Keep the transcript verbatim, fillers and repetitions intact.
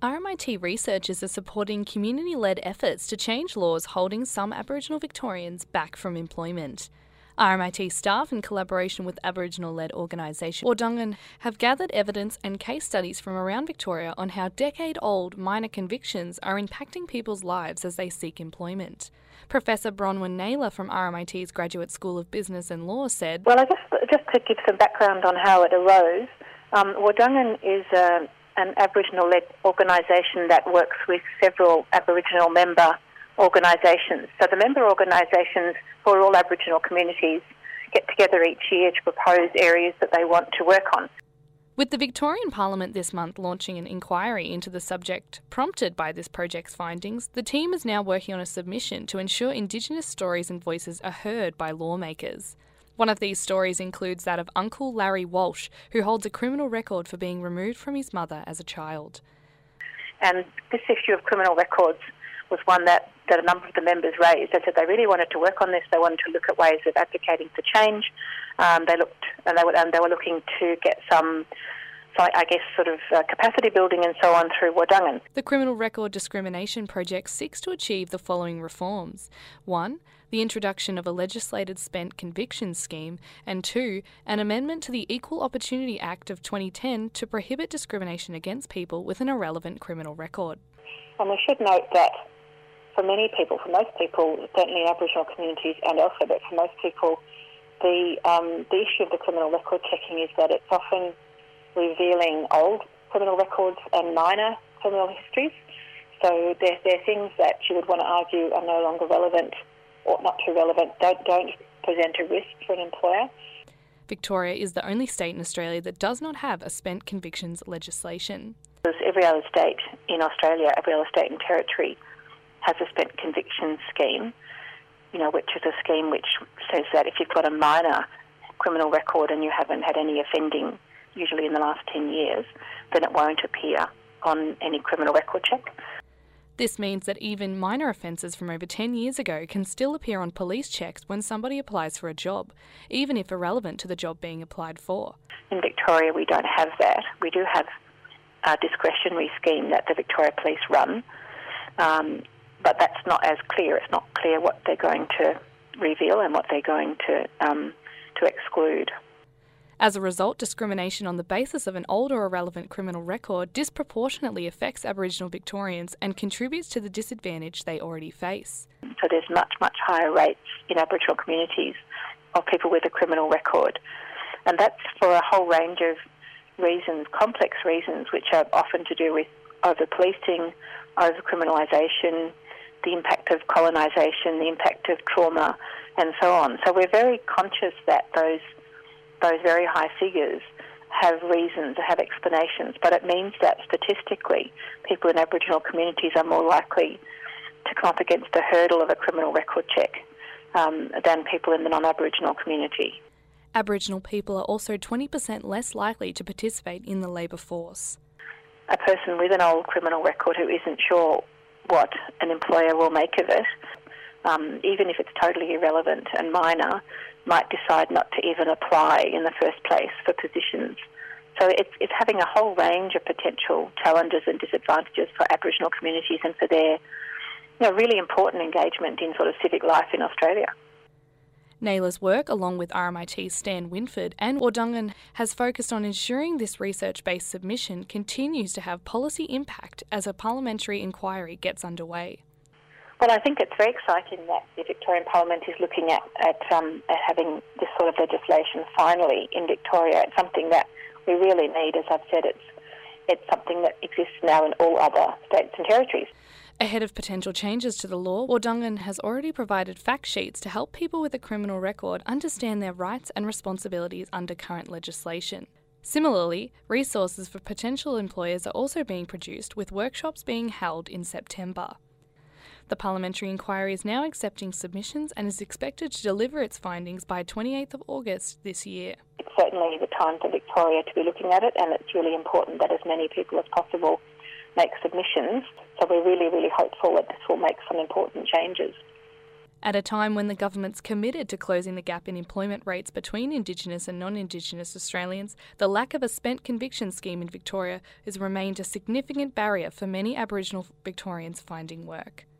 R M I T researchers are supporting community-led efforts to change laws holding some Aboriginal Victorians back from employment. R M I T staff, in collaboration with Aboriginal-led organisation Wodongan, have gathered evidence and case studies from around Victoria on how decade-old minor convictions are impacting people's lives as they seek employment. Professor Bronwyn Naylor from R M I T's Graduate School of Business and Law said, Well, I guess just to give some background on how it arose, um, Wodongan is a an Aboriginal-led organisation that works with several Aboriginal member organisations. So the member organisations for all Aboriginal communities get together each year to propose areas that they want to work on. With the Victorian Parliament this month launching an inquiry into the subject prompted by this project's findings, the team is now working on a submission to ensure Indigenous stories and voices are heard by lawmakers. One of these stories includes that of Uncle Larry Walsh, who holds a criminal record for being removed from his mother as a child. And this issue of criminal records was one that, that a number of the members raised. They said they really wanted to work on this. They wanted to look at ways of advocating for change. Um, they looked, and they were, and they were looking to get some, so I guess, sort of uh, capacity building and so on through Wodongan. The Criminal Record Discrimination Project seeks to achieve the following reforms. One, the introduction of a legislated spent convictions scheme, and two, an amendment to the Equal Opportunity Act of twenty ten to prohibit discrimination against people with an irrelevant criminal record. And we should note that for many people, for most people, certainly in Aboriginal communities and elsewhere, but for most people, the um, the issue of the criminal record checking is that it's often revealing old criminal records and minor criminal histories. So there, there are things that you would want to argue are no longer relevant or not too relevant, don't, don't present a risk for an employer. Victoria is the only state in Australia that does not have a spent convictions legislation. Every other state in Australia, every other state and territory has a spent convictions scheme, you know, which is a scheme which says that if you've got a minor criminal record and you haven't had any offending, usually in the last ten years, then it won't appear on any criminal record check. This means that even minor offences from over ten years ago can still appear on police checks when somebody applies for a job, even if irrelevant to the job being applied for. In Victoria, we don't have that. We do have a discretionary scheme that the Victoria Police run, um, but that's not as clear. It's not clear what they're going to reveal and what they're going to um, to exclude. As a result, discrimination on the basis of an old or irrelevant criminal record disproportionately affects Aboriginal Victorians and contributes to the disadvantage they already face. So there's much, much higher rates in Aboriginal communities of people with a criminal record. And that's for a whole range of reasons, complex reasons, which are often to do with over-policing, over-criminalisation, the impact of colonisation, the impact of trauma, and so on. So we're very conscious that those those very high figures have reasons, have explanations, but it means that statistically people in Aboriginal communities are more likely to come up against a hurdle of a criminal record check um, than people in the non-Aboriginal community. Aboriginal people are also twenty percent less likely to participate in the labour force. A person with an old criminal record who isn't sure what an employer will make of it, um, even if it's totally irrelevant and minor, might decide not to even apply in the first place for positions. So it's, it's having a whole range of potential challenges and disadvantages for Aboriginal communities and for their, you know, really important engagement in sort of civic life in Australia. Naylor's work, along with R M I T's Stan Winford and Wodongan, has focused on ensuring this research-based submission continues to have policy impact as a parliamentary inquiry gets underway. Well, I think it's very exciting that the Victorian Parliament is looking at, at, um, at having this sort of legislation finally in Victoria. It's something that we really need. As I've said, it's, it's something that exists now in all other states and territories. Ahead of potential changes to the law, Wodongan has already provided fact sheets to help people with a criminal record understand their rights and responsibilities under current legislation. Similarly, resources for potential employers are also being produced, with workshops being held in September. The parliamentary inquiry is now accepting submissions and is expected to deliver its findings by twenty-eighth of August this year. It's certainly the time for Victoria to be looking at it, and it's really important that as many people as possible make submissions. So we're really, really hopeful that this will make some important changes. At a time when the government's committed to closing the gap in employment rates between Indigenous and non-Indigenous Australians, the lack of a spent conviction scheme in Victoria has remained a significant barrier for many Aboriginal Victorians finding work.